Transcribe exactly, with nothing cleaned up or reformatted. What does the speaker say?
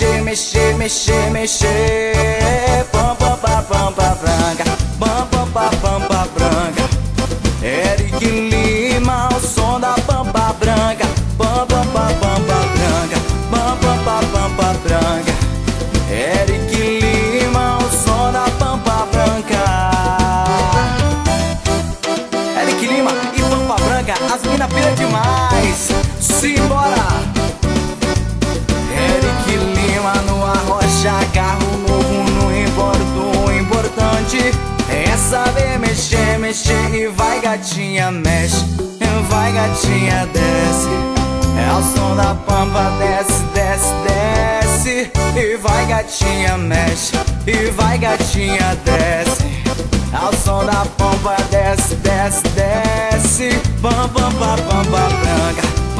mexer, mexer, mexer, mexer. Pampa, pampa, pampa branca, pampa, pampa, pampa branca. Eric Lima, o som da pampa branca, pampa, pampa, pampa branca, pampa, pampa, pampa branca. Eric Lima, o som da pampa branca. Eric Lima e pampa branca, as mina pira demais. Simbora! Eric Lima no arrocha, carro novo, não importa, o importante é saber mexer, mexer. E vai gatinha, mexe, vai gatinha, desce. É o som da pampa, desce, desce, desce. E vai gatinha, mexe, e vai gatinha, desce. É o som da pampa, desce, desce, desce. Pampa, pampa, pampa branca,